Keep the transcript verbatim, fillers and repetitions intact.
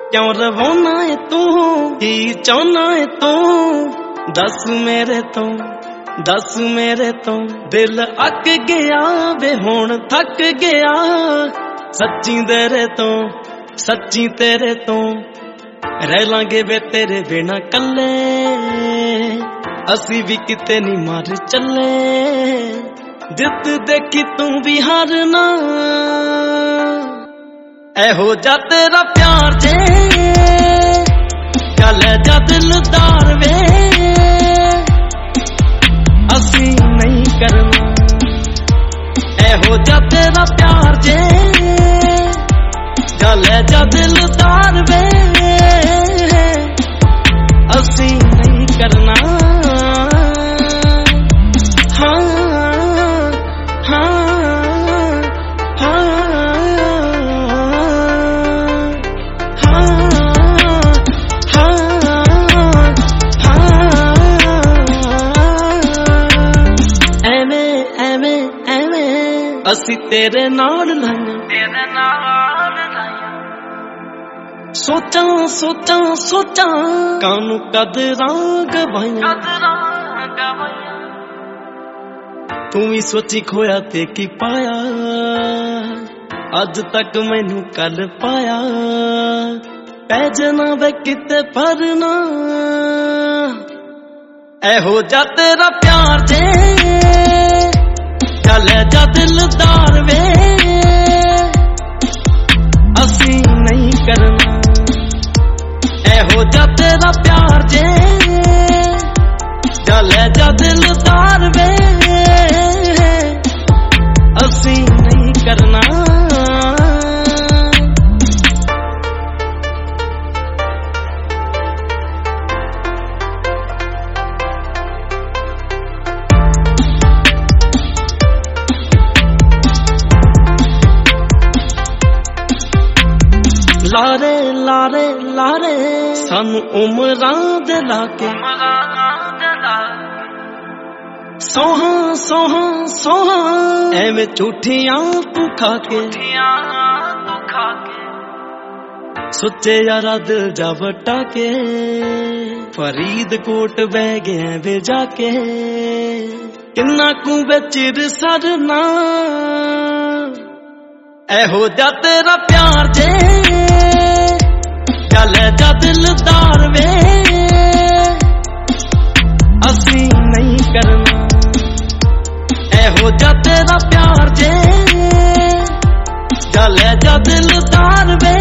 क्यों रवाना है तू की चाहना है तू दस मेरे तो दस मेरे तो दिल अक गया वे हुण थक गया सच्ची तेरे तो सच्ची तेरे तो रह लांगे वे तेरे बिना कल्ले असी भी किते नहीं मार चले जित देखी तू भी हारना एहो जा तेरा प्यार जे चल जा दिलदार वे असी नहीं करना एहो जा तेरा प्यार जे चल जा दिलदार वे असी नहीं करना असी तेरे नाल तेरे नाल सोचा सोचा सोचा कानू कदरां गवाइयां तू भी सोची खोया ते की पाया अज तक मैनू कल पाया पै जना वे किते भरना एहो जा तेरा प्यार जे चल जा दिलदार वे असी नहीं करना एहो जा तेरा प्यार जे चल जा दिलदार वे असी नहीं करना लारे लारे लारे सानू उमरां दे लाके सोहा सोहा सोहा एवें झूठियां तू खाके सुच्चे यारा दिल जा वटा के फरीदकोट बह गए वे जाके किन्ना कू बेचिर सरना एहो जा तेरा प्यार जे चल जा दिलदार वे असी नहीं करना एहो जा तेरा प्यार जे चल जा दिलदार वे